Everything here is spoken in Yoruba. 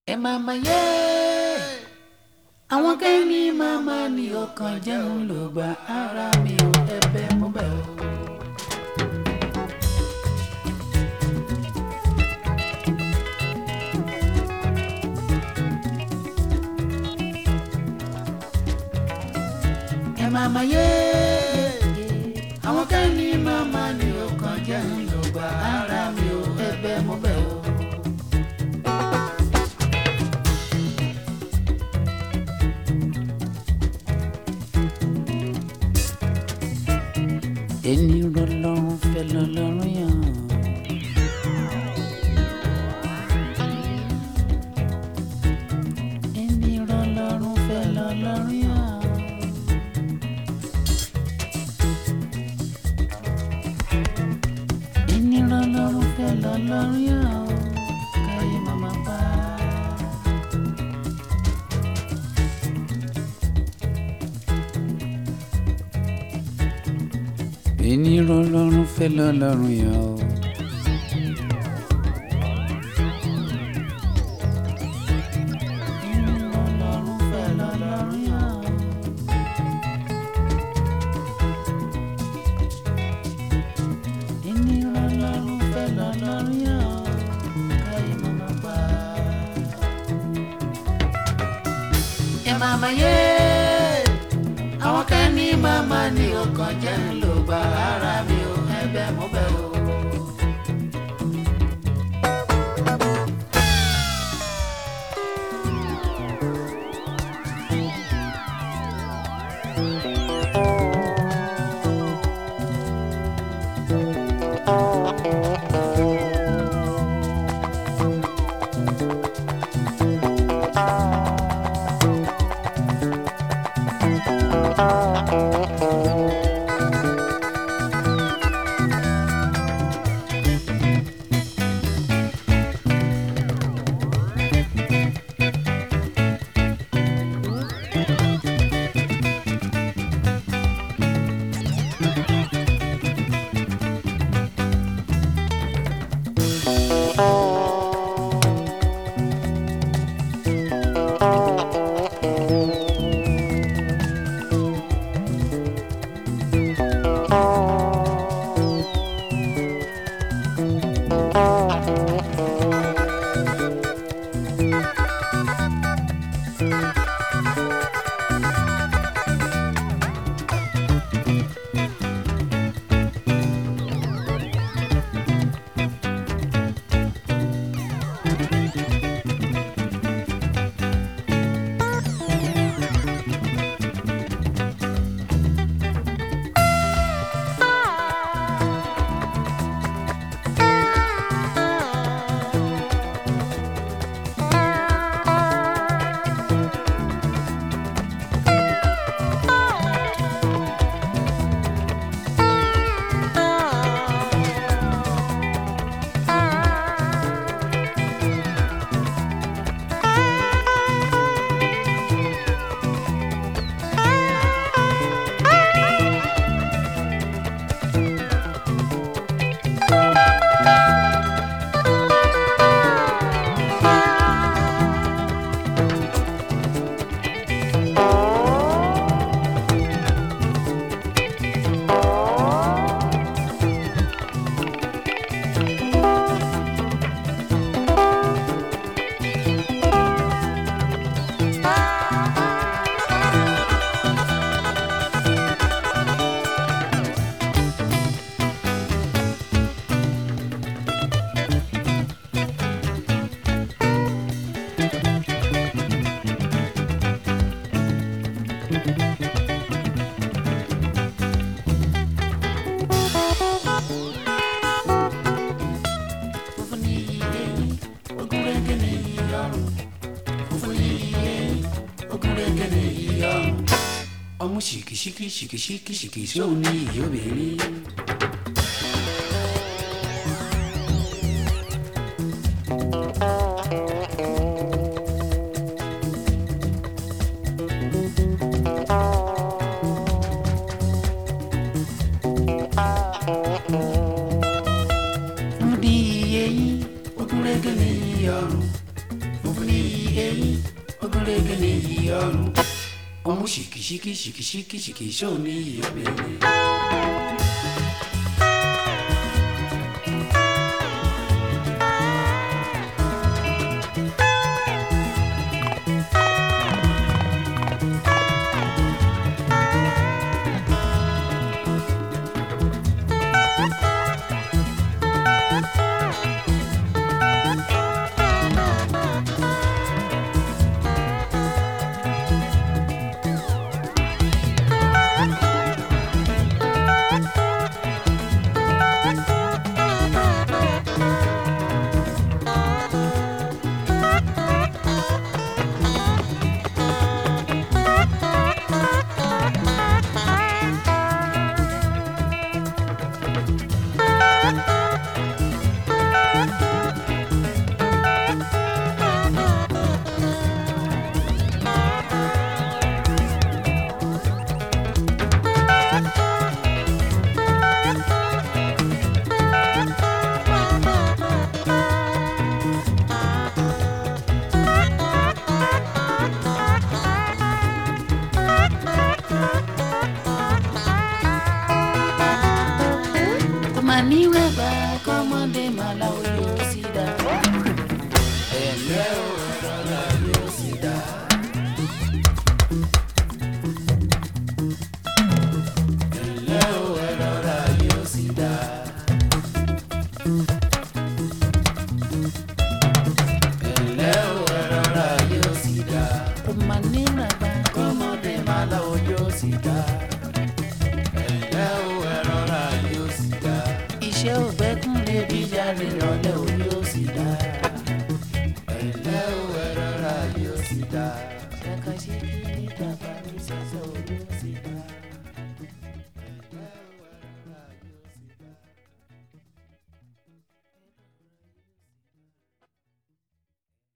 ẹ màmá yé àwọn kẹ́ni màmá ní ọkàn jẹun ló gba ara mi ò ẹ̀bẹ̀ mo bẹ̀ o. ẹ màmá yé àwọn kẹ́ni màmá ní ọkàn jẹun ló gba ara mi ò ẹ̀bẹ̀ mo bẹ̀ o. ẹni rọlọ́run fẹ́ lọ́lọ́run yàn. ẹni rọlọ́run fẹ́ lọ́lọ́run yàn. ẹni rọlọ́run fẹ́ lọ́lọ́run yàn. káyé màmá bá. ẹni rọlọ́run fẹ́ lọ́lọ́run yàn o. ẹni rọlọ́run fẹ́ lọ́lọ́run yàn. ẹni rọlọ́run fẹ́ lọ́lọ́run yàn. káyé màmá bá. ẹ màmá yé àwọn kẹ́ni màmá ní ọkàn jẹ́ ń lò gba ara mi ò ẹ̀bẹ̀ mo bẹ̀ o. ọmọ ṣìkìṣìkì ṣìkìṣìkì ṣìkì sí òun ní ìyá obìnrin. fún ní iye yín ogún rẹ́gẹ́ ní ọrùn fún ní iye. eyín ogúnrégé ní iyì ọrùn ọmú ṣìkìṣìkì ṣìkìṣìkì ṣìkìṣó ní iyì obìnrin. Maniweba kọ́mọdé màlá oyè sí dá. Ẹ̀lẹ́ o ẹ̀rọ̀ra yóò sì dá. Ẹ̀lẹ́ o ẹ̀rọ̀ra yóò sì dá. Ẹ̀lẹ́ o ẹ̀rọ̀ra yóò sì dá. Maniweba kọ́mọdé màlá oyè sí dá. Ẹ̀lẹ́ o ẹ̀rọ̀ra yóò sì dá. Iṣẹ́ ògbẹ́kùn lè bí jáde lọ́lẹ́ o yóò sì dá. Ẹ̀lẹ́ o ẹ̀rọ̀ra yóò sì dá.